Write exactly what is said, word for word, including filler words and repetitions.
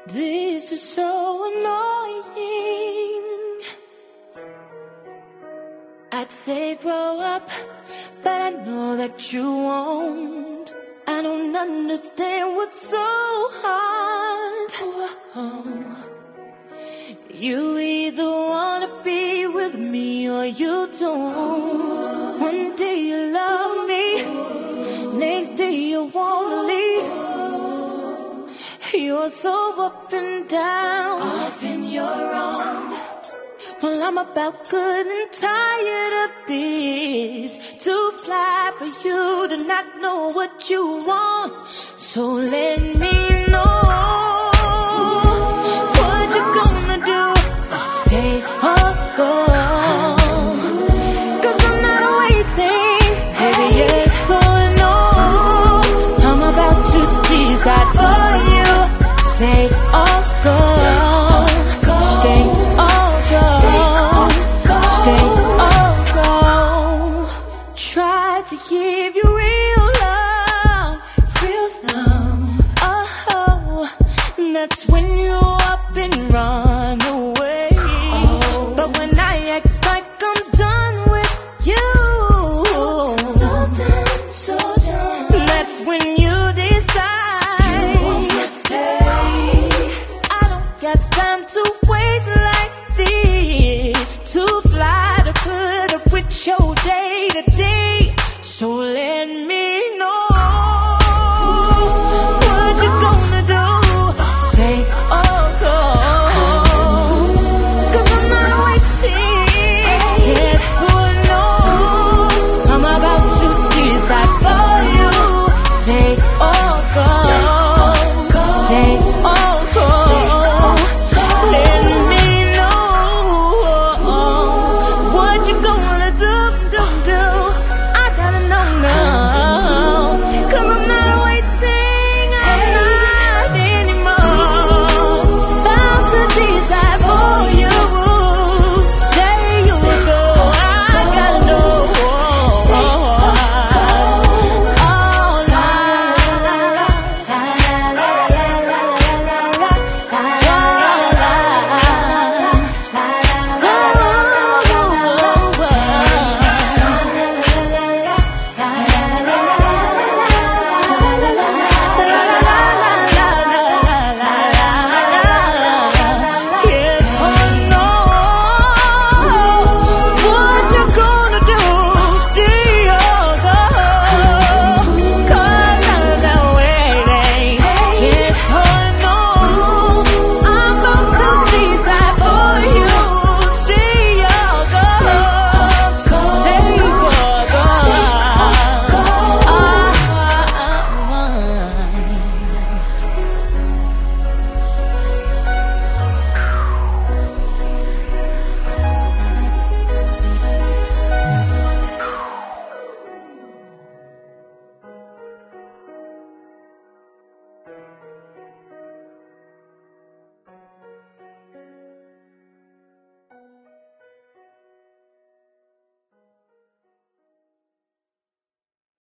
This is so annoying. I'd say grow up, but I know that you won't. I don't understand what's so hard. You either wanna be with me or you don't. One day you love me, next day you wanna leave. You're so up and down, off in your own. Well, I'm about good and tired of this. Too fly for you to not know what you want. So let me know what you gonna do. Stay or go, 'cause I'm not waiting. Baby, yes or no, I'm about to decide for you. Stay or go, stay or go, stay or go. Try to give you real love, real love. Oh, that's when you